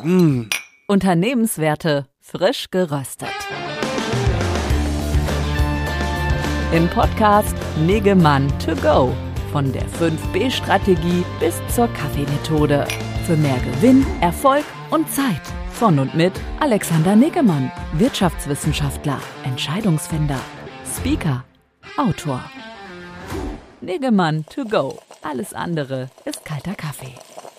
Unternehmenswerte frisch geröstet. Im Podcast Niggemann to go. Von der 5B-Strategie bis zur Kaffeemethode. Für mehr Gewinn, Erfolg und Zeit. Von und mit Alexander Niggemann, Wirtschaftswissenschaftler, Entscheidungsfinder, Speaker, Autor. Niggemann to go. Alles andere ist kalter Kaffee.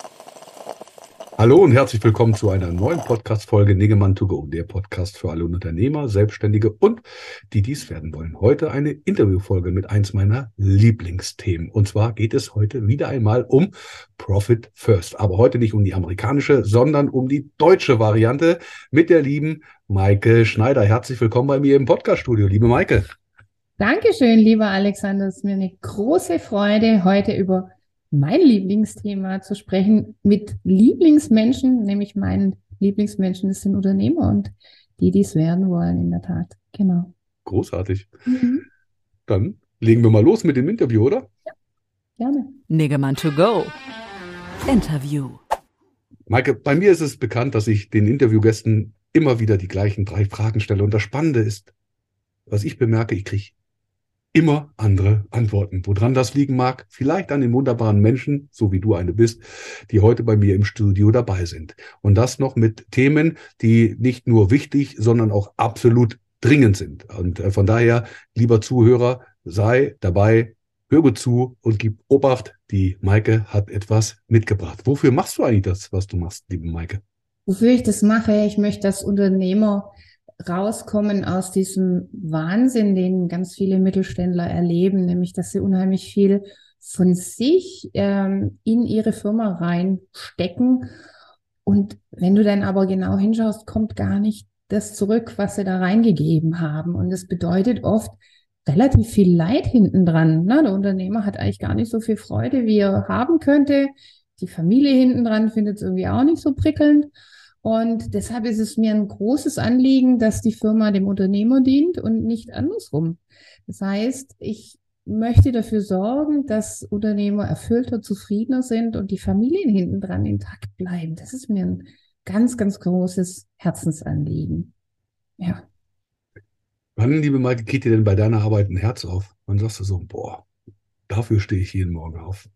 Hallo und herzlich willkommen zu einer neuen Podcast-Folge Niggemann to go, der Podcast für alle Unternehmer, Selbstständige und die dies werden wollen. Heute eine Interviewfolge mit eins meiner Lieblingsthemen. Und zwar geht es heute wieder einmal um Profit First. Aber heute nicht um die amerikanische, sondern um die deutsche Variante mit der lieben Maike Schneider. Herzlich willkommen bei mir im Podcast-Studio, liebe Maike. Dankeschön, lieber Alexander. Es ist mir eine große Freude, heute über mein Lieblingsthema zu sprechen mit Lieblingsmenschen, nämlich meinen Lieblingsmenschen, das sind Unternehmer und die dies werden wollen, in der Tat. Genau. Großartig. Dann legen wir mal los mit dem Interview, oder? Ja, gerne. Niggemann to go. Interview. Maike, bei mir ist es bekannt, dass ich den Interviewgästen immer wieder die gleichen 3 Fragen stelle. Und das Spannende ist, was ich bemerke, ich kriege immer andere Antworten. Woran das liegen mag? Vielleicht an den wunderbaren Menschen, so wie du eine bist, die heute bei mir im Studio dabei sind. Und das noch mit Themen, die nicht nur wichtig, sondern auch absolut dringend sind. Und von daher, lieber Zuhörer, sei dabei, höre zu und gib Obacht. Die Maike hat etwas mitgebracht. Wofür machst du eigentlich das, was du machst, liebe Maike? Wofür ich das mache, ich möchte, dass Unternehmer rauskommen aus diesem Wahnsinn, den ganz viele Mittelständler erleben, nämlich, dass sie unheimlich viel von sich in ihre Firma reinstecken. Und wenn du dann aber genau hinschaust, kommt gar nicht das zurück, was sie da reingegeben haben. Und das bedeutet oft relativ viel Leid hinten dran. Ne? Der Unternehmer hat eigentlich gar nicht so viel Freude, wie er haben könnte. Die Familie hinten dran findet es irgendwie auch nicht so prickelnd. Und deshalb ist es mir ein großes Anliegen, dass die Firma dem Unternehmer dient und nicht andersrum. Das heißt, ich möchte dafür sorgen, dass Unternehmer erfüllter, zufriedener sind und die Familien hinten dran intakt bleiben. Das ist mir ein ganz, ganz großes Herzensanliegen. Ja. Wann, liebe Maike, geht dir denn bei deiner Arbeit ein Herz auf? Wann sagst du so, boah, dafür stehe ich jeden Morgen auf?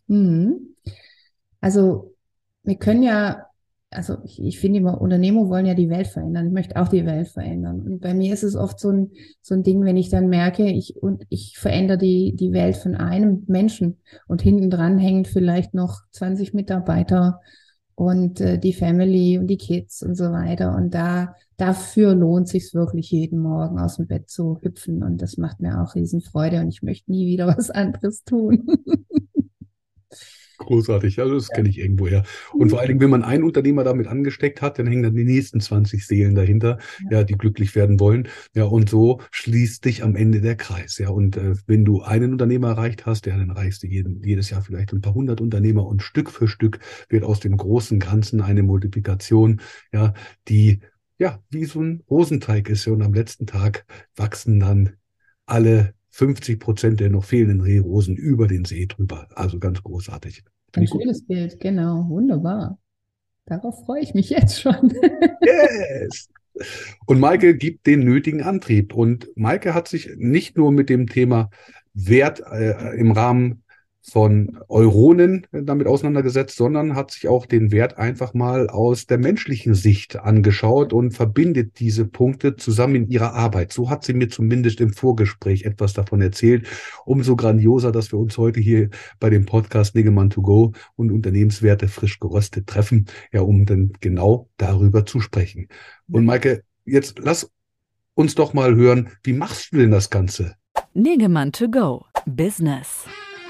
Also wir können ja, ich finde immer, Unternehmer wollen ja die Welt verändern. Ich möchte auch die Welt verändern. Und bei mir ist es oft so ein Ding, wenn ich dann merke, ich verändere die Welt von einem Menschen und hinten dran hängen vielleicht noch 20 Mitarbeiter und die Family und die Kids und so weiter. Und dafür lohnt sich's wirklich, jeden Morgen aus dem Bett zu hüpfen. Und das macht mir auch Riesenfreude und ich möchte nie wieder was anderes tun. Großartig, also das kenne ich irgendwoher. Und vor allen Dingen, wenn man einen Unternehmer damit angesteckt hat, dann hängen dann die nächsten 20 Seelen dahinter, ja, die glücklich werden wollen. Ja, und so schließt sich am Ende der Kreis. Ja, und wenn du einen Unternehmer erreicht hast, ja, dann erreichst du jedes Jahr vielleicht ein paar 100 Unternehmer und Stück für Stück wird aus dem großen Ganzen eine Multiplikation, ja, die ja wie so ein Rosenteig ist. Ja, und am letzten Tag wachsen dann alle 50% der noch fehlenden Rehrosen über den See drüber. Also ganz großartig. Ein schönes Bild, genau, wunderbar. Darauf freue ich mich jetzt schon. Yes! Und Maike gibt den nötigen Antrieb. Und Maike hat sich nicht nur mit dem Thema Wert im Rahmen von Euronen damit auseinandergesetzt, sondern hat sich auch den Wert einfach mal aus der menschlichen Sicht angeschaut und verbindet diese Punkte zusammen in ihrer Arbeit. So hat sie mir zumindest im Vorgespräch etwas davon erzählt. Umso grandioser, dass wir uns heute hier bei dem Podcast Niggemann to go und Unternehmenswerte frisch geröstet treffen, ja, um dann genau darüber zu sprechen. Und Maike, jetzt lass uns doch mal hören, wie machst du denn das Ganze? Niggemann to go. Business.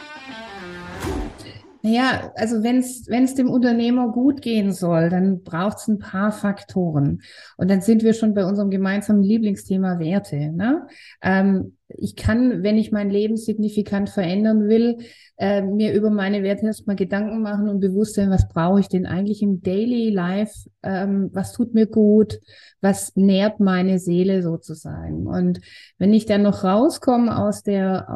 Naja, also wenn es dem Unternehmer gut gehen soll, dann braucht es ein paar Faktoren. Und dann sind wir schon bei unserem gemeinsamen Lieblingsthema Werte. Ne? Ich kann, wenn ich mein Leben signifikant verändern will, mir über meine Werte erstmal Gedanken machen und bewusst sein, was brauche ich denn eigentlich im Daily Life, was tut mir gut, was nährt meine Seele sozusagen. Und wenn ich dann noch rauskomme aus der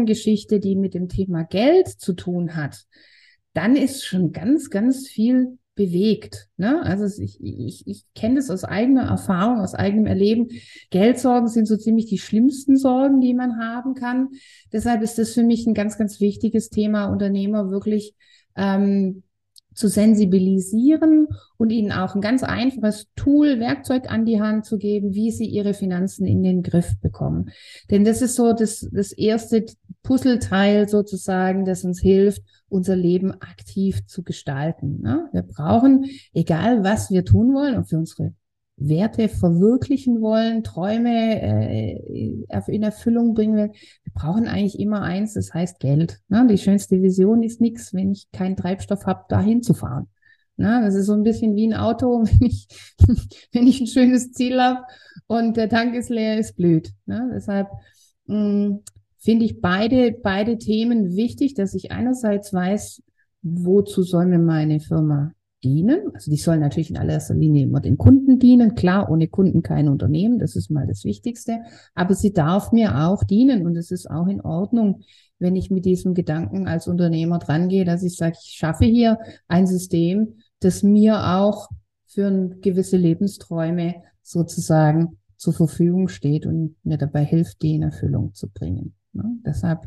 Sorgengeschichte, die mit dem Thema Geld zu tun hat, dann ist schon ganz, ganz viel bewegt. Ne? Also ich kenne das aus eigener Erfahrung, aus eigenem Erleben. Geldsorgen sind so ziemlich die schlimmsten Sorgen, die man haben kann. Deshalb ist das für mich ein ganz, ganz wichtiges Thema, Unternehmer wirklich zu sensibilisieren und ihnen auch ein ganz einfaches Tool, Werkzeug an die Hand zu geben, wie sie ihre Finanzen in den Griff bekommen. Denn das ist so das erste Puzzleteil sozusagen, das uns hilft, unser Leben aktiv zu gestalten. Ne? Wir brauchen, egal was wir tun wollen, ob wir unsere Werte verwirklichen wollen, Träume in Erfüllung bringen wollen, wir brauchen eigentlich immer eins, das heißt Geld. Ne? Die schönste Vision ist nichts, wenn ich keinen Treibstoff habe, dahin zu fahren. Ne? Das ist so ein bisschen wie ein Auto, wenn ich ein schönes Ziel habe und der Tank ist leer, ist blöd. Ne? Deshalb finde ich beide Themen wichtig, dass ich einerseits weiß, wozu soll mir meine Firma dienen. Also die sollen natürlich in allererster Linie immer den Kunden dienen. Klar, ohne Kunden kein Unternehmen, das ist mal das Wichtigste. Aber sie darf mir auch dienen und es ist auch in Ordnung, wenn ich mit diesem Gedanken als Unternehmer drangehe, dass ich sage, ich schaffe hier ein System, das mir auch für gewisse Lebensträume sozusagen zur Verfügung steht und mir dabei hilft, die in Erfüllung zu bringen. Ne? Deshalb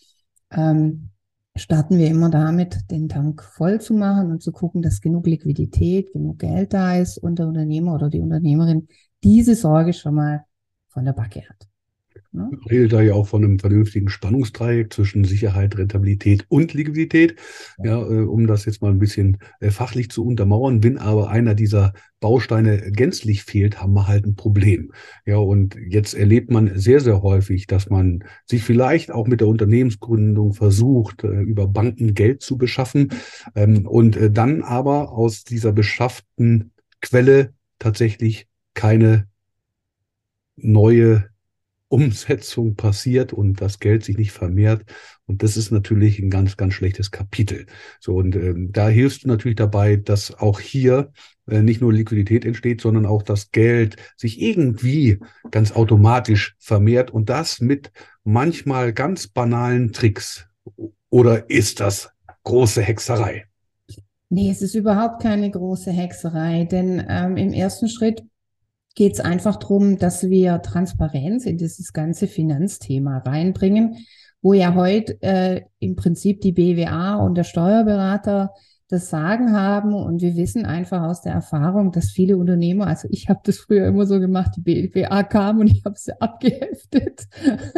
starten wir immer damit, den Tank voll zu machen und zu gucken, dass genug Liquidität, genug Geld da ist und der Unternehmer oder die Unternehmerin diese Sorge schon mal von der Backe hat. Ne? Ich rede da ja auch von einem vernünftigen Spannungsdreieck zwischen Sicherheit, Rentabilität und Liquidität. Ja, um das jetzt mal ein bisschen fachlich zu untermauern. Wenn aber einer dieser Bausteine gänzlich fehlt, haben wir halt ein Problem. Ja, und jetzt erlebt man sehr, sehr häufig, dass man sich vielleicht auch mit der Unternehmensgründung versucht, über Banken Geld zu beschaffen, und dann aber aus dieser beschafften Quelle tatsächlich keine neue Umsetzung passiert und das Geld sich nicht vermehrt. Und das ist natürlich ein ganz, ganz schlechtes Kapitel. So, und da hilfst du natürlich dabei, dass auch hier nicht nur Liquidität entsteht, sondern auch das Geld sich irgendwie ganz automatisch vermehrt und das mit manchmal ganz banalen Tricks. Oder ist das große Hexerei? Nee, es ist überhaupt keine große Hexerei, denn im ersten Schritt geht es einfach darum, dass wir Transparenz in dieses ganze Finanzthema reinbringen, wo ja heute im Prinzip die BWA und der Steuerberater das Sagen haben. Und wir wissen einfach aus der Erfahrung, dass viele Unternehmer, also ich habe das früher immer so gemacht, die BWA kam und ich habe sie abgeheftet.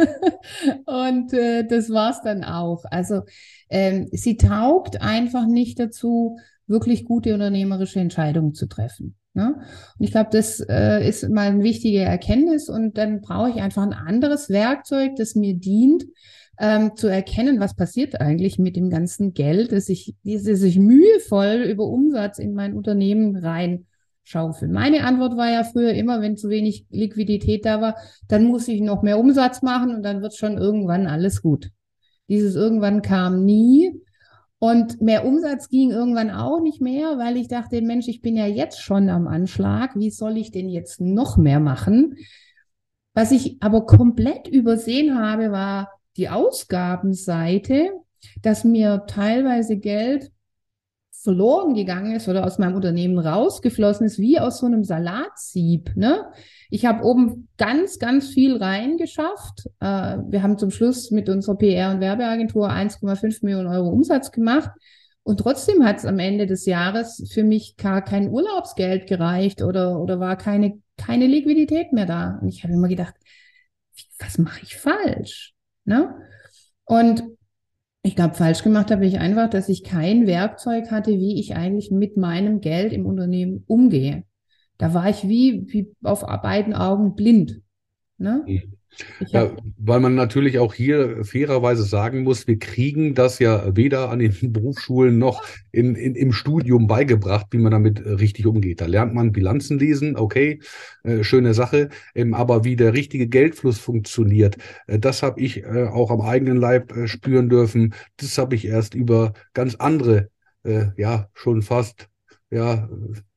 Und das war's dann auch. Also sie taugt einfach nicht dazu, wirklich gute unternehmerische Entscheidungen zu treffen. Ne? Und ich glaube, das ist mal eine wichtige Erkenntnis und dann brauche ich einfach ein anderes Werkzeug, das mir dient, zu erkennen, was passiert eigentlich mit dem ganzen Geld, das ich mühevoll über Umsatz in mein Unternehmen reinschaufeln. Meine Antwort war ja früher immer, wenn zu wenig Liquidität da war, dann muss ich noch mehr Umsatz machen und dann wird schon irgendwann alles gut. Dieses irgendwann kam nie. Und mehr Umsatz ging irgendwann auch nicht mehr, weil ich dachte, Mensch, ich bin ja jetzt schon am Anschlag. Wie soll ich denn jetzt noch mehr machen? Was ich aber komplett übersehen habe, war die Ausgabenseite, dass mir teilweise Geld verloren gegangen ist oder aus meinem Unternehmen rausgeflossen ist, wie aus so einem Salatsieb. Ne? Ich habe oben ganz, ganz viel reingeschafft. Wir haben zum Schluss mit unserer PR- und Werbeagentur 1,5 Millionen Euro Umsatz gemacht. Und trotzdem hat es am Ende des Jahres für mich gar kein Urlaubsgeld gereicht oder war keine Liquidität mehr da. Und ich habe immer gedacht, was mache ich falsch? Ne? Und ich glaube, falsch gemacht habe ich einfach, dass ich kein Werkzeug hatte, wie ich eigentlich mit meinem Geld im Unternehmen umgehe. Da war ich wie auf beiden Augen blind. Ne? Ja, weil man natürlich auch hier fairerweise sagen muss, wir kriegen das ja weder an den Berufsschulen noch im Studium beigebracht, wie man damit richtig umgeht. Da lernt man Bilanzen lesen, okay, schöne Sache, aber wie der richtige Geldfluss funktioniert, das habe ich auch am eigenen Leib spüren dürfen. Das habe ich erst über ganz andere, ja, schon fast, ja,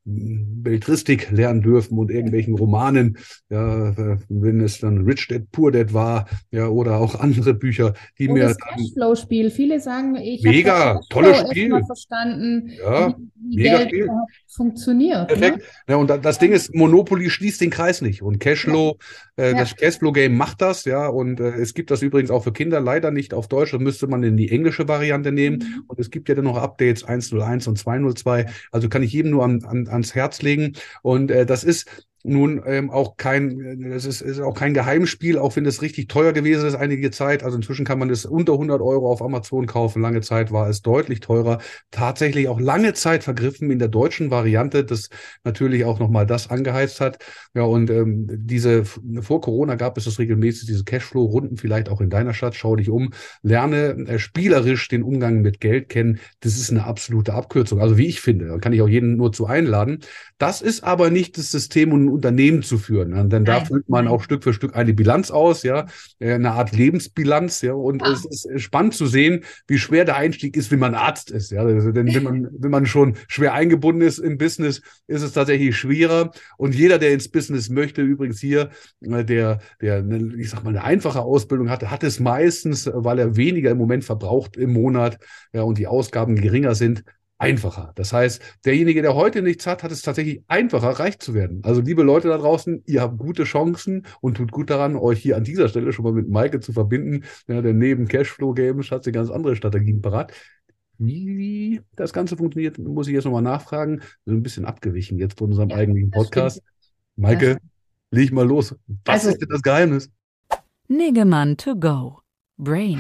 Belletristik lernen dürfen und irgendwelchen Romanen, ja, wenn es dann Rich Dad Poor Dad war, ja, oder auch andere Bücher, die Oder mir das dann Cashflow-Spiel. Viele sagen, ich habe das mega, tolles Cashflow erstmal Spiel, verstanden, ja, wie mega Geld Spiel. überhaupt funktioniert. Ne? Perfekt. Ja, und das Ding ist, Monopoly schließt den Kreis nicht. Und Ja, Das ja. Cashflow-Game macht das, ja. Und es gibt das übrigens auch für Kinder leider nicht auf Deutsch. Das müsste man in die englische Variante nehmen. Mhm. Und es gibt ja dann noch Updates 1.01 und 2.02. Also kann ich jedem nur ans Herz legen. Und das ist nun ist auch kein Geheimspiel, auch wenn es richtig teuer gewesen ist einige Zeit. Also inzwischen kann man es unter 100 Euro auf Amazon kaufen. Lange Zeit war es deutlich teurer. Tatsächlich auch lange Zeit vergriffen in der deutschen Variante, das natürlich auch nochmal das angeheizt hat. Ja, und vor Corona gab es das regelmäßig, diese Cashflow-Runden, vielleicht auch in deiner Stadt. Schau dich um, lerne spielerisch den Umgang mit Geld kennen. Das ist eine absolute Abkürzung. Also wie ich finde, da kann ich auch jeden nur zu einladen. Das ist aber nicht das System, um ein Unternehmen zu führen. Ne? Denn da Nein, füllt man auch nein. Stück für Stück eine Bilanz aus, ja, eine Art Lebensbilanz, ja. Und Ja. es ist spannend zu sehen, wie schwer der Einstieg ist, wenn man Arzt ist. Ja, also, denn wenn man schon schwer eingebunden ist im Business, ist es tatsächlich schwerer. Und jeder, der ins Business möchte, übrigens hier, ich sag mal, eine einfache Ausbildung hatte, hat es meistens, weil er weniger im Moment verbraucht im Monat, ja, und die Ausgaben geringer sind, einfacher. Das heißt, derjenige, der heute nichts hat, hat es tatsächlich einfacher, reich zu werden. Also liebe Leute da draußen, ihr habt gute Chancen und tut gut daran, euch hier an dieser Stelle schon mal mit Maike zu verbinden. Ja, denn neben Cashflow-Games hat sie ganz andere Strategien parat. Wie das Ganze funktioniert, muss ich jetzt nochmal nachfragen. Wir sind ein bisschen abgewichen jetzt von unserem Ja, eigentlichen das stimmt. Maike, leg mal los. Was Also, ist denn das Geheimnis? Niggemann to go. Brain.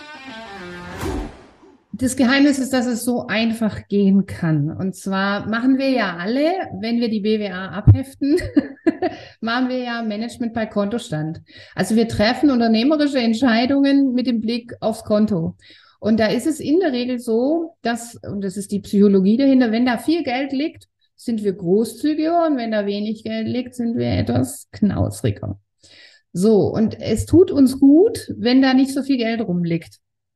das Geheimnis ist, dass es so einfach gehen kann. Und zwar machen wir ja alle, wenn wir die BWA abheften, machen wir ja Management bei Kontostand. Also wir treffen unternehmerische Entscheidungen mit dem Blick aufs Konto. Und da ist es in der Regel so, und das ist die Psychologie dahinter, wenn da viel Geld liegt, sind wir großzügiger, und wenn da wenig Geld liegt, sind wir etwas knausriger. So, und es tut uns gut, wenn da nicht so viel Geld rumliegt.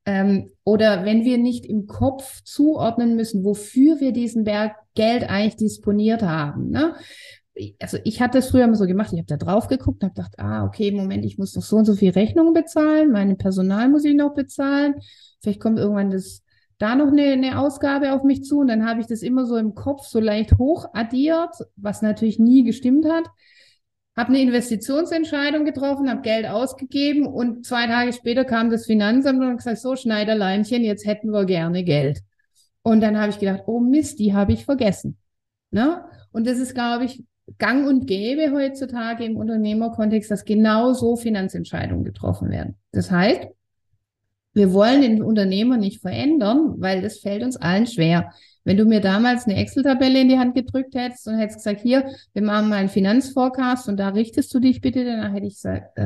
Oder wenn wir nicht im Kopf zuordnen müssen, wofür wir diesen Berg Geld eigentlich disponiert haben. Ne? Also ich hatte das früher immer so gemacht, ich habe da drauf geguckt und habe gedacht, okay, Moment, ich muss noch so und so viel Rechnungen bezahlen, meine Personal muss ich noch bezahlen, vielleicht kommt irgendwann da noch eine Ausgabe auf mich zu, und dann habe ich das immer so im Kopf so leicht hoch addiert, was natürlich nie gestimmt hat. Habe eine Investitionsentscheidung getroffen, habe Geld ausgegeben, und 2 Tage später kam das Finanzamt und hat gesagt, so Schneiderleinchen, jetzt hätten wir gerne Geld. Und dann habe ich gedacht, oh Mist, die habe ich vergessen. Ne? Und das ist, glaube ich, gang und gäbe heutzutage im Unternehmerkontext, dass genau so Finanzentscheidungen getroffen werden. Das heißt, wir wollen den Unternehmer nicht verändern, weil das fällt uns allen schwer. Wenn du mir damals eine Excel-Tabelle in die Hand gedrückt hättest und hättest gesagt, hier, wir machen mal einen Finanzforecast und da richtest du dich bitte, dann hätte ich gesagt,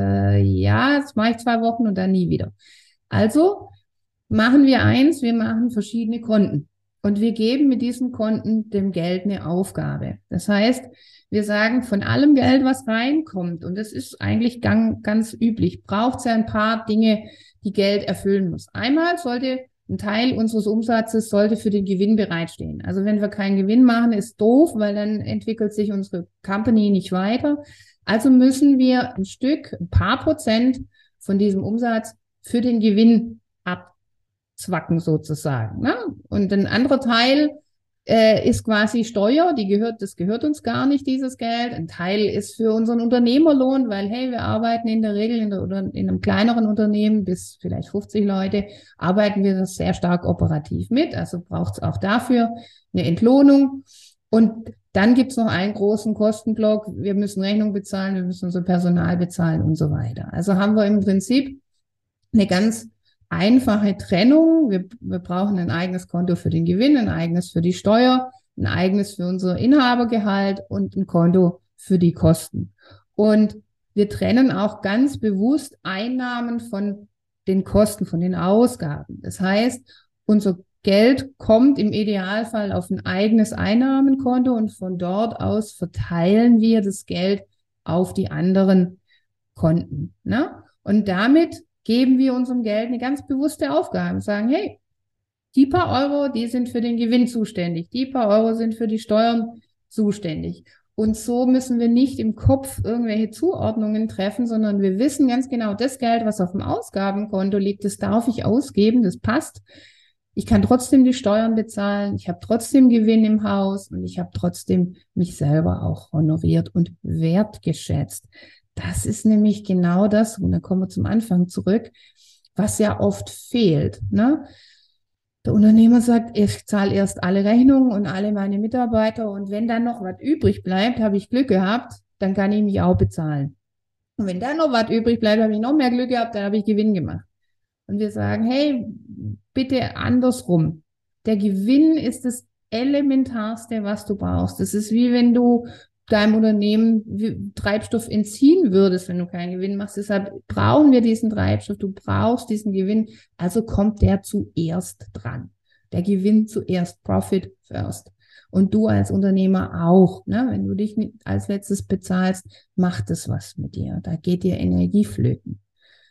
ja, das mache ich 2 Wochen und dann nie wieder. Also machen wir eins, wir machen verschiedene Konten und wir geben mit diesen Konten dem Geld eine Aufgabe. Das heißt, wir sagen, von allem Geld, was reinkommt, und das ist eigentlich ganz üblich, braucht es ja ein paar Dinge, die Geld erfüllen muss. Einmal sollte ein Teil unseres Umsatzes für den Gewinn bereitstehen. Also wenn wir keinen Gewinn machen, ist doof, weil dann entwickelt sich unsere Company nicht weiter. Also müssen wir ein paar Prozent von diesem Umsatz für den Gewinn abzwacken sozusagen. Ne? Und ein anderer Teil ist quasi Steuer, das gehört uns gar nicht, dieses Geld. Ein Teil ist für unseren Unternehmerlohn, weil, hey, wir arbeiten in der Regel in einem kleineren Unternehmen bis vielleicht 50 Leute, arbeiten wir das sehr stark operativ mit. Also braucht es auch dafür eine Entlohnung. Und dann gibt es noch einen großen Kostenblock. Wir müssen Rechnung bezahlen, wir müssen unser Personal bezahlen und so weiter. Also haben wir im Prinzip eine ganz einfache Trennung. Wir brauchen ein eigenes Konto für den Gewinn, ein eigenes für die Steuer, ein eigenes für unser Inhabergehalt und ein Konto für die Kosten. Und wir trennen auch ganz bewusst Einnahmen von den Kosten, von den Ausgaben. Das heißt, unser Geld kommt im Idealfall auf ein eigenes Einnahmenkonto, und von dort aus verteilen wir das Geld auf die anderen Konten. Ne? Und damit geben wir unserem Geld eine ganz bewusste Aufgabe. Sagen, hey, die paar Euro, die sind für den Gewinn zuständig. Die paar Euro sind für die Steuern zuständig. Und so müssen wir nicht im Kopf irgendwelche Zuordnungen treffen, sondern wir wissen ganz genau, das Geld, was auf dem Ausgabenkonto liegt, das darf ich ausgeben, das passt. Ich kann trotzdem die Steuern bezahlen, ich habe trotzdem Gewinn im Haus und ich habe trotzdem mich selber auch honoriert und wertgeschätzt. Das ist nämlich genau das, und dann kommen wir zum Anfang zurück, was ja oft fehlt, ne? Der Unternehmer sagt, ich zahle erst alle Rechnungen und alle meine Mitarbeiter und wenn dann noch was übrig bleibt, habe ich Glück gehabt, dann kann ich mich auch bezahlen. Und wenn dann noch was übrig bleibt, habe ich noch mehr Glück gehabt, dann habe ich Gewinn gemacht. Und wir sagen, hey, bitte andersrum. Der Gewinn ist das Elementarste, was du brauchst. Das ist wie wenn du deinem Unternehmen Treibstoff entziehen würdest, wenn du keinen Gewinn machst. Deshalb brauchen wir diesen Treibstoff. Du brauchst diesen Gewinn. Also kommt der zuerst dran. Der Gewinn zuerst. Profit first. Und du als Unternehmer auch. Ne? Wenn du dich als letztes bezahlst, macht das was mit dir. Da geht dir Energie flöten.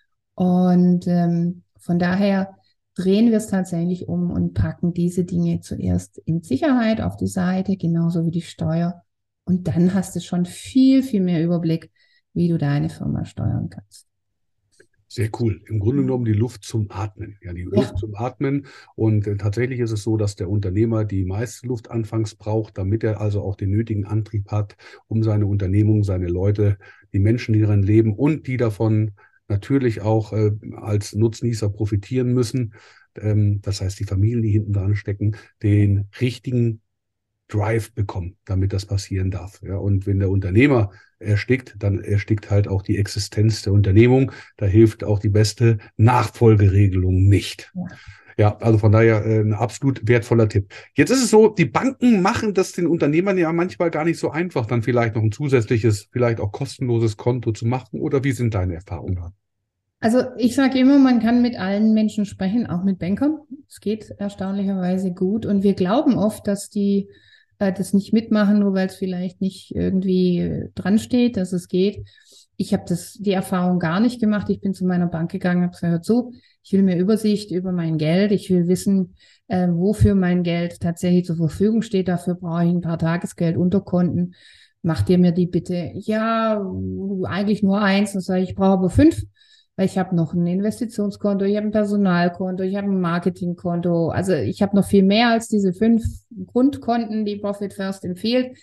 Und von daher drehen wir es tatsächlich um und packen diese Dinge zuerst in Sicherheit auf die Seite, genauso wie die Steuer. Und dann hast du schon viel, viel mehr Überblick, wie du deine Firma steuern kannst. Sehr cool. Im Grunde genommen die Luft zum Atmen. Ja, die Luft zum Atmen. Und tatsächlich ist es so, dass der Unternehmer die meiste Luft anfangs braucht, damit er also auch den nötigen Antrieb hat, um seine Unternehmung, seine Leute, die Menschen, die darin leben und die davon natürlich auch als Nutznießer profitieren müssen. Das heißt, die Familien, die hinten dran stecken, den richtigen Drive bekommen, damit das passieren darf. Ja, und wenn der Unternehmer erstickt, dann erstickt halt auch die Existenz der Unternehmung. Da hilft auch die beste Nachfolgeregelung nicht. Ja, also von daher ein absolut wertvoller Tipp. Jetzt ist es so, die Banken machen das den Unternehmern ja manchmal gar nicht so einfach, dann vielleicht noch ein zusätzliches, vielleicht auch kostenloses Konto zu machen. Oder wie sind deine Erfahrungen da? Also ich sage immer, man kann mit allen Menschen sprechen, auch mit Bankern. Es geht erstaunlicherweise gut. Und wir glauben oft, dass die das nicht mitmachen, nur weil es vielleicht nicht irgendwie dran steht, dass es geht. Ich habe die Erfahrung gar nicht gemacht. Ich bin zu meiner Bank gegangen, habe gesagt, hör zu, ich will mehr Übersicht über mein Geld. Ich will wissen, wofür mein Geld tatsächlich zur Verfügung steht. Dafür brauche ich ein paar Tagesgeldunterkonten. Macht ihr mir die bitte? Ja, eigentlich nur eins. Dann sage ich, ich brauche aber 5. Weil ich habe noch ein Investitionskonto, ich habe ein Personalkonto, ich habe ein Marketingkonto. Also ich habe noch viel mehr als diese 5 Grundkonten, die Profit First empfiehlt.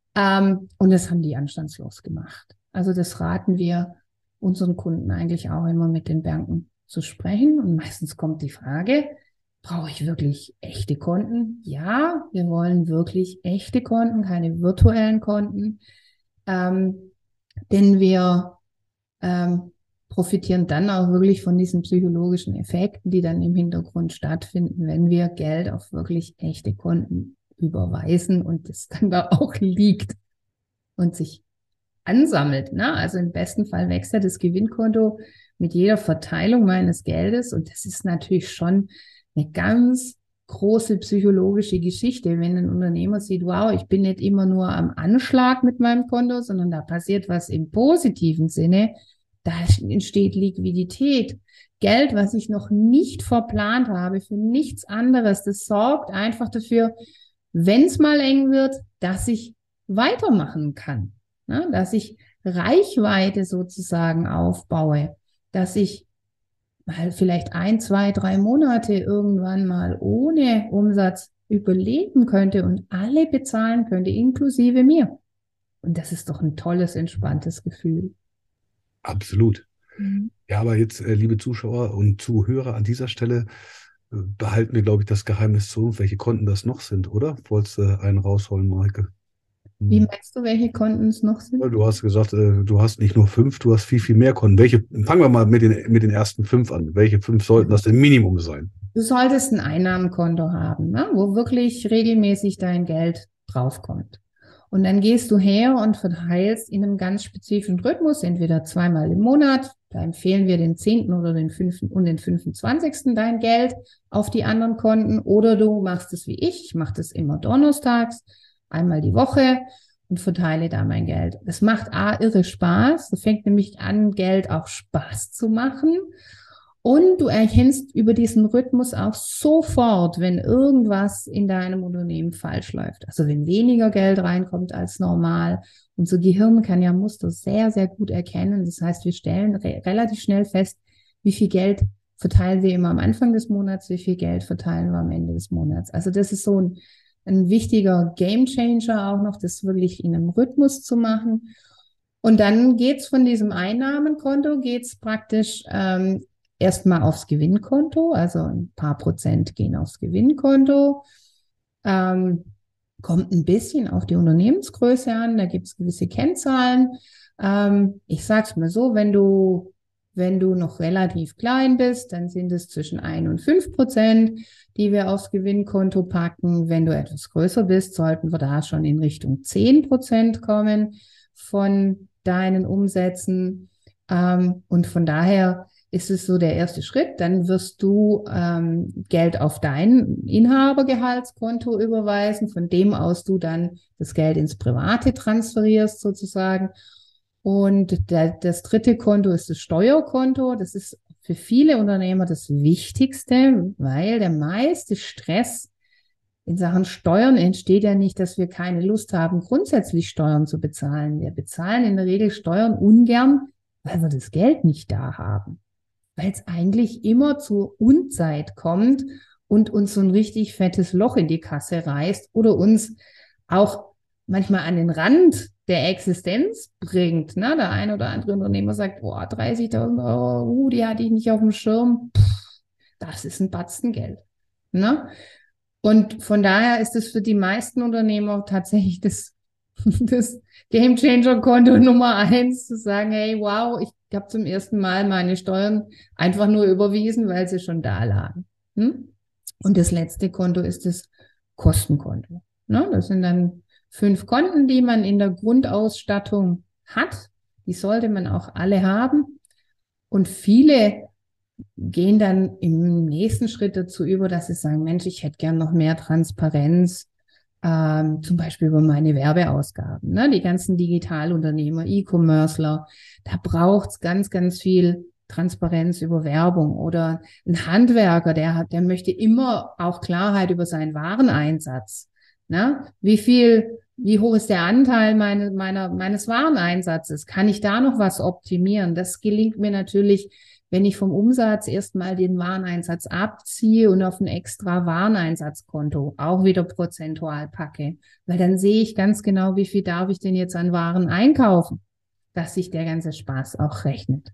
Und das haben die anstandslos gemacht. Also das raten wir unseren Kunden eigentlich auch immer, mit den Banken zu sprechen. Und meistens kommt die Frage, brauche ich wirklich echte Konten? Ja, wir wollen wirklich echte Konten, keine virtuellen Konten. Denn wir profitieren dann auch wirklich von diesen psychologischen Effekten, die dann im Hintergrund stattfinden, wenn wir Geld auf wirklich echte Konten überweisen und das dann da auch liegt und sich ansammelt. Ne? Also im besten Fall wächst ja das Gewinnkonto mit jeder Verteilung meines Geldes und das ist natürlich schon eine ganz große psychologische Geschichte, wenn ein Unternehmer sieht, wow, ich bin nicht immer nur am Anschlag mit meinem Konto, sondern da passiert was im positiven Sinne. Da entsteht Liquidität, Geld, was ich noch nicht verplant habe, für nichts anderes. Das sorgt einfach dafür, wenn es mal eng wird, dass ich weitermachen kann, ne? Dass ich Reichweite sozusagen aufbaue, dass ich mal vielleicht 1, 2, 3 Monate irgendwann mal ohne Umsatz überleben könnte und alle bezahlen könnte, inklusive mir. Und das ist doch ein tolles, entspanntes Gefühl. Absolut. Ja, aber jetzt, liebe Zuschauer und Zuhörer, an dieser Stelle behalten wir, glaube ich, das Geheimnis zu uns, welche Konten das noch sind, oder? Wolltest du einen rausholen, Maike? Wie meinst du, welche Konten es noch sind? Du hast gesagt, du hast nicht nur 5, du hast viel, viel mehr Konten. Fangen wir mal mit den ersten 5 an. Welche 5 sollten das denn Minimum sein? Du solltest ein Einnahmenkonto haben, ne, wo wirklich regelmäßig dein Geld draufkommt. Und dann gehst du her und verteilst in einem ganz spezifischen Rhythmus, entweder 2-mal im Monat, da empfehlen wir den 10. oder den 5. und den 25. dein Geld auf die anderen Konten, oder du machst es wie ich mache das immer donnerstags, einmal die Woche und verteile da mein Geld. Das macht irre Spaß, das fängt nämlich an, Geld auch Spaß zu machen. Und du erkennst über diesen Rhythmus auch sofort, wenn irgendwas in deinem Unternehmen falsch läuft. Also wenn weniger Geld reinkommt als normal. Unser Gehirn kann ja Muster sehr, sehr gut erkennen. Das heißt, wir stellen relativ schnell fest, wie viel Geld verteilen wir immer am Anfang des Monats, wie viel Geld verteilen wir am Ende des Monats. Also das ist so ein wichtiger Gamechanger auch noch, das wirklich in einem Rhythmus zu machen. Und dann geht's von diesem Einnahmenkonto, geht's praktisch erstmal aufs Gewinnkonto, also ein paar Prozent gehen aufs Gewinnkonto. Kommt ein bisschen auf die Unternehmensgröße an, da gibt es gewisse Kennzahlen. Ich sage es mal so, wenn du noch relativ klein bist, dann sind es zwischen 1 und 5%, die wir aufs Gewinnkonto packen. Wenn du etwas größer bist, sollten wir da schon in Richtung 10% kommen von deinen Umsätzen. Und von daher ist es so der erste Schritt. Dann wirst du Geld auf dein Inhabergehaltskonto überweisen, von dem aus du dann das Geld ins Private transferierst sozusagen. Und das dritte Konto ist das Steuerkonto. Das ist für viele Unternehmer das Wichtigste, weil der meiste Stress in Sachen Steuern entsteht ja nicht, dass wir keine Lust haben, grundsätzlich Steuern zu bezahlen. Wir bezahlen in der Regel Steuern ungern, weil wir das Geld nicht da haben. Weil es eigentlich immer zur Unzeit kommt und uns so ein richtig fettes Loch in die Kasse reißt oder uns auch manchmal an den Rand der Existenz bringt. Ne? Der ein oder andere Unternehmer sagt, 30.000 Euro, die hatte ich nicht auf dem Schirm. Das ist ein Batzen Geld. Ne? Und von daher ist es für die meisten Unternehmer tatsächlich das Gamechanger-Konto Nummer 1, zu sagen, hey, wow, ich habe zum ersten Mal meine Steuern einfach nur überwiesen, weil sie schon da lagen. Und das letzte Konto ist das Kostenkonto. Ne? Das sind dann 5 Konten, die man in der Grundausstattung hat. Die sollte man auch alle haben. Und viele gehen dann im nächsten Schritt dazu über, dass sie sagen, Mensch, ich hätte gern noch mehr Transparenz, zum Beispiel über meine Werbeausgaben. Ne? Die ganzen Digitalunternehmer, E-Commercer, da braucht's ganz, ganz viel Transparenz über Werbung. Oder ein Handwerker, der möchte immer auch Klarheit über seinen Wareneinsatz. Ne? Wie hoch ist der Anteil meines Wareneinsatzes? Kann ich da noch was optimieren? Das gelingt mir natürlich, wenn ich vom Umsatz erstmal den Wareneinsatz abziehe und auf ein extra Wareneinsatzkonto auch wieder prozentual packe. Weil dann sehe ich ganz genau, wie viel darf ich denn jetzt an Waren einkaufen, dass sich der ganze Spaß auch rechnet.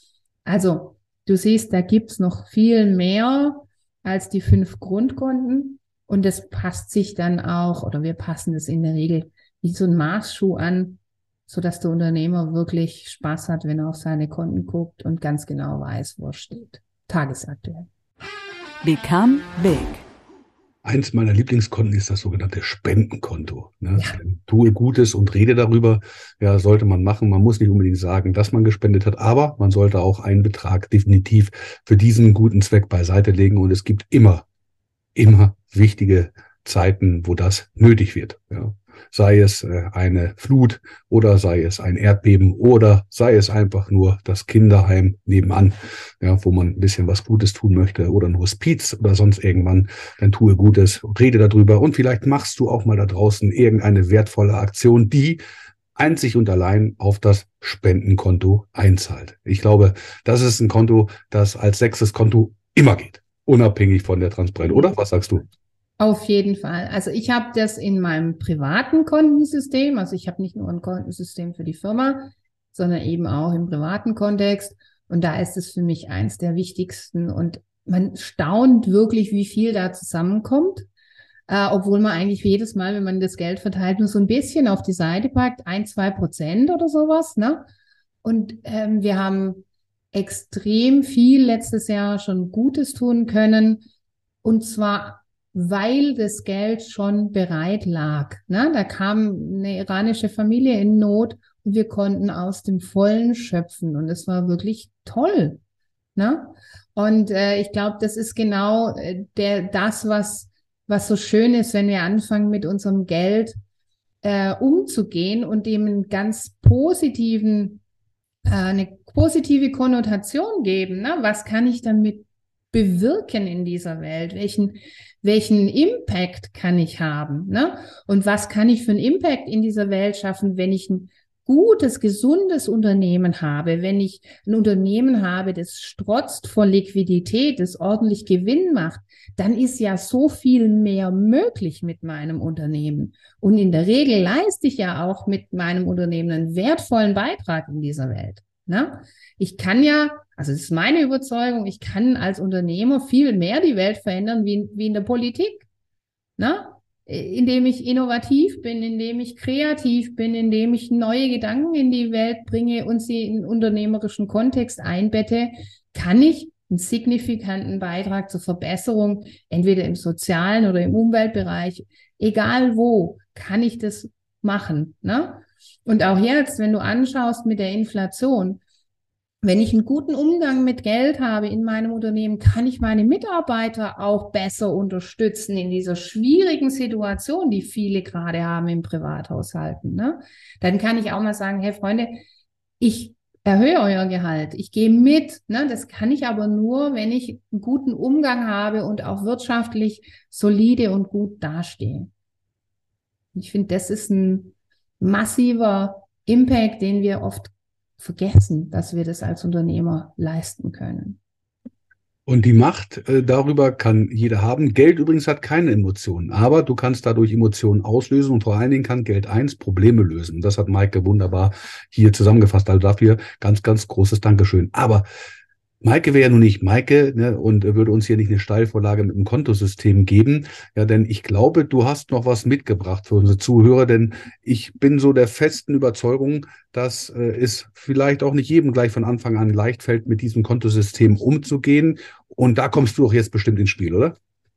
Also, du siehst, da gibt's noch viel mehr als die 5 Grundkonten. Und das passt sich dann auch, oder wir passen es in der Regel wie so ein Maßschuh an, sodass der Unternehmer wirklich Spaß hat, wenn er auf seine Konten guckt und ganz genau weiß, wo er steht. Tagesaktuell. Become Big. Eins meiner Lieblingskonten ist das sogenannte Spendenkonto. Ne? Ja. Tue Gutes und rede darüber. Ja, sollte man machen. Man muss nicht unbedingt sagen, dass man gespendet hat, aber man sollte auch einen Betrag definitiv für diesen guten Zweck beiseite legen. Und es gibt immer wichtige Zeiten, wo das nötig wird. Ja. Sei es eine Flut oder sei es ein Erdbeben oder sei es einfach nur das Kinderheim nebenan, ja, wo man ein bisschen was Gutes tun möchte oder ein Hospiz oder sonst irgendwann, dann tue Gutes, rede darüber und vielleicht machst du auch mal da draußen irgendeine wertvolle Aktion, die einzig und allein auf das Spendenkonto einzahlt. Ich glaube, das ist ein Konto, das als 6. Konto immer geht, unabhängig von der Transparenz, oder? Was sagst du? Auf jeden Fall. Also ich habe das in meinem privaten Kontensystem. Also ich habe nicht nur ein Kontensystem für die Firma, sondern eben auch im privaten Kontext. Und da ist es für mich eins der wichtigsten. Und man staunt wirklich, wie viel da zusammenkommt. Obwohl man eigentlich jedes Mal, wenn man das Geld verteilt, nur so ein bisschen auf die Seite packt, 1-2% oder sowas. Ne? Und wir haben extrem viel letztes Jahr schon Gutes tun können. Und zwar weil das Geld schon bereit lag. Ne? Da kam eine iranische Familie in Not und wir konnten aus dem Vollen schöpfen und es war wirklich toll. Ne? Und ich glaube, das ist genau das, was so schön ist, wenn wir anfangen, mit unserem Geld umzugehen und dem einen ganz positiven, eine positive Konnotation geben. Ne? Was kann ich damit bewirken in dieser Welt? Welchen Impact kann ich haben? Ne? Und was kann ich für einen Impact in dieser Welt schaffen, wenn ich ein gutes, gesundes Unternehmen habe, wenn ich ein Unternehmen habe, das strotzt vor Liquidität, das ordentlich Gewinn macht, dann ist ja so viel mehr möglich mit meinem Unternehmen. Und in der Regel leiste ich ja auch mit meinem Unternehmen einen wertvollen Beitrag in dieser Welt. Ne? Ich kann ja, also das ist meine Überzeugung, ich kann als Unternehmer viel mehr die Welt verändern wie in der Politik. Ne? Indem ich innovativ bin, indem ich kreativ bin, indem ich neue Gedanken in die Welt bringe und sie in unternehmerischen Kontext einbette, kann ich einen signifikanten Beitrag zur Verbesserung, entweder im sozialen oder im Umweltbereich, egal wo, kann ich das machen. Ne? Und auch jetzt, wenn du anschaust mit der Inflation, wenn ich einen guten Umgang mit Geld habe in meinem Unternehmen, kann ich meine Mitarbeiter auch besser unterstützen in dieser schwierigen Situation, die viele gerade haben im Privathaushalten. Ne? Dann kann ich auch mal sagen, hey Freunde, ich erhöhe euer Gehalt, ich gehe mit. Ne? Das kann ich aber nur, wenn ich einen guten Umgang habe und auch wirtschaftlich solide und gut dastehe. Ich finde, das ist ein massiver Impact, den wir oft vergessen, dass wir das als Unternehmer leisten können. Und die Macht darüber kann jeder haben. Geld übrigens hat keine Emotionen, aber du kannst dadurch Emotionen auslösen und vor allen Dingen kann Geld eins Probleme lösen. Das hat Maike wunderbar hier zusammengefasst. Also dafür ganz, ganz großes Dankeschön. Aber Maike wäre ja nun nicht Maike, ne, und würde uns hier nicht eine Steilvorlage mit einem Kontosystem geben. Ja, denn ich glaube, du hast noch was mitgebracht für unsere Zuhörer, denn ich bin so der festen Überzeugung, dass es vielleicht auch nicht jedem gleich von Anfang an leicht fällt, mit diesem Kontosystem umzugehen. Und da kommst du doch jetzt bestimmt ins Spiel, oder?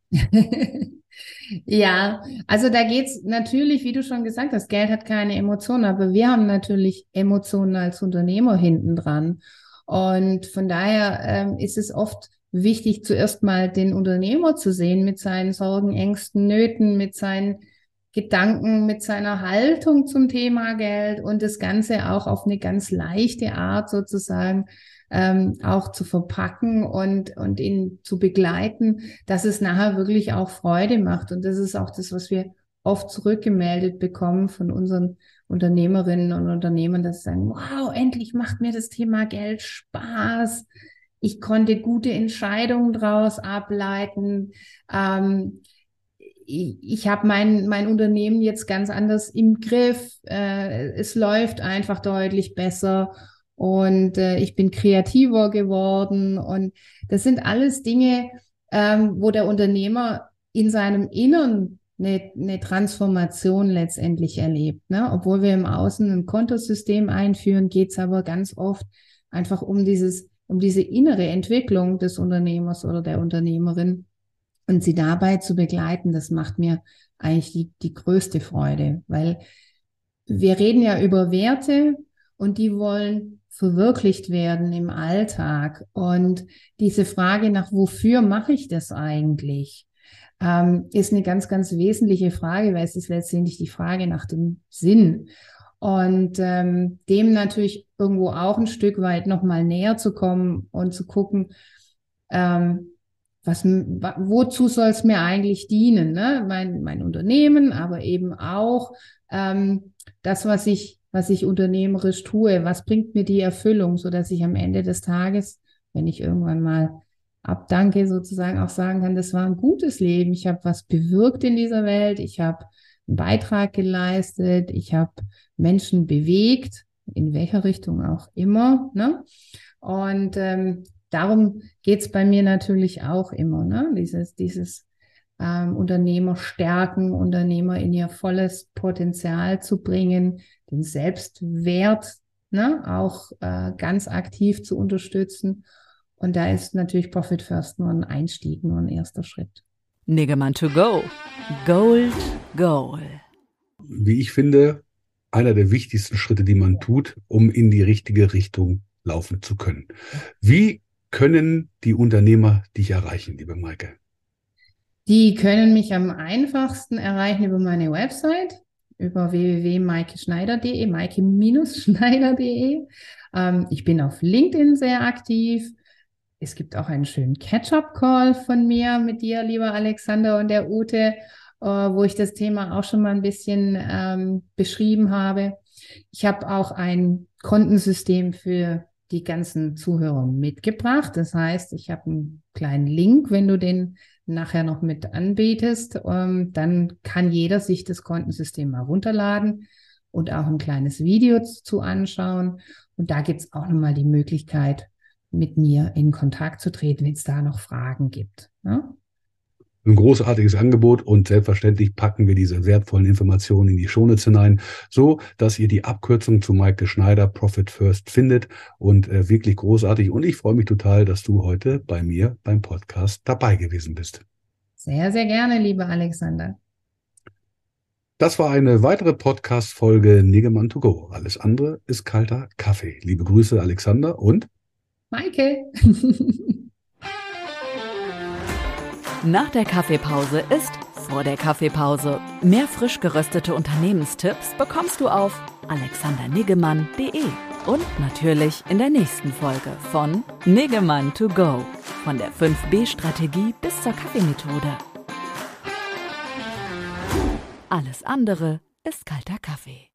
Ja, also da geht's natürlich, wie du schon gesagt hast, Geld hat keine Emotionen, aber wir haben natürlich Emotionen als Unternehmer hinten dran. Und von daher ist es oft wichtig, zuerst mal den Unternehmer zu sehen mit seinen Sorgen, Ängsten, Nöten, mit seinen Gedanken, mit seiner Haltung zum Thema Geld und das Ganze auch auf eine ganz leichte Art sozusagen auch zu verpacken und ihn zu begleiten, dass es nachher wirklich auch Freude macht. Und das ist auch das, was wir oft zurückgemeldet bekommen von unseren Unternehmerinnen und Unternehmern, dass sie sagen, wow, endlich macht mir das Thema Geld Spaß. Ich konnte gute Entscheidungen draus ableiten. Ich habe mein Unternehmen jetzt ganz anders im Griff. Es läuft einfach deutlich besser und ich bin kreativer geworden. Und das sind alles Dinge, wo der Unternehmer in seinem Innern eine Transformation letztendlich erlebt. Ne? Obwohl wir im Außen ein Kontosystem einführen, geht es aber ganz oft einfach um diese innere Entwicklung des Unternehmers oder der Unternehmerin und sie dabei zu begleiten. Das macht mir eigentlich die größte Freude, weil wir reden ja über Werte und die wollen verwirklicht werden im Alltag. Und diese Frage nach, wofür mache ich das eigentlich? Ist eine ganz, ganz wesentliche Frage, weil es ist letztendlich die Frage nach dem Sinn. Und dem natürlich irgendwo auch ein Stück weit nochmal näher zu kommen und zu gucken, wozu soll es mir eigentlich dienen? Ne? Mein Unternehmen, aber eben auch das, was ich unternehmerisch tue, was bringt mir die Erfüllung, sodass ich am Ende des Tages, wenn ich irgendwann mal abdanke, sozusagen auch sagen kann, das war ein gutes Leben. Ich habe was bewirkt in dieser Welt. Ich habe einen Beitrag geleistet. Ich habe Menschen bewegt, in welcher Richtung auch immer. Ne? Und darum geht's bei mir natürlich auch immer. Ne? Dieses Unternehmer stärken, Unternehmer in ihr volles Potenzial zu bringen, den Selbstwert auch ganz aktiv zu unterstützen. Und da ist natürlich Profit First nur ein Einstieg, nur ein erster Schritt. Niggemann to go. Gold, Goal. Wie ich finde, einer der wichtigsten Schritte, die man tut, um in die richtige Richtung laufen zu können. Wie können die Unternehmer dich erreichen, liebe Maike? Die können mich am einfachsten erreichen über meine Website, über www.maikeschneider.de, maike-schneider.de. Ich bin auf LinkedIn sehr aktiv. Es gibt auch einen schönen Catch-up-Call von mir mit dir, lieber Alexander, und der Ute, wo ich das Thema auch schon mal ein bisschen beschrieben habe. Ich habe auch ein Kontensystem für die ganzen Zuhörer mitgebracht. Das heißt, ich habe einen kleinen Link, wenn du den nachher noch mit anbietest, dann kann jeder sich das Kontensystem mal runterladen und auch ein kleines Video zu anschauen. Und da gibt es auch nochmal die Möglichkeit, mit mir in Kontakt zu treten, wenn es da noch Fragen gibt. Ja? Ein großartiges Angebot und selbstverständlich packen wir diese wertvollen Informationen in die Shownotes hinein, so dass ihr die Abkürzung zu Maike Schneider, Profit First, findet und wirklich großartig. Und ich freue mich total, dass du heute bei mir beim Podcast dabei gewesen bist. Sehr, sehr gerne, lieber Alexander. Das war eine weitere Podcast-Folge Niggemann to go. Alles andere ist kalter Kaffee. Liebe Grüße, Alexander und Maike. Nach der Kaffeepause ist vor der Kaffeepause. Mehr frisch geröstete Unternehmenstipps bekommst du auf alexanderniggemann.de und natürlich in der nächsten Folge von Niggemann to go, von der 5B-Strategie bis zur Kaffeemethode. Alles andere ist kalter Kaffee.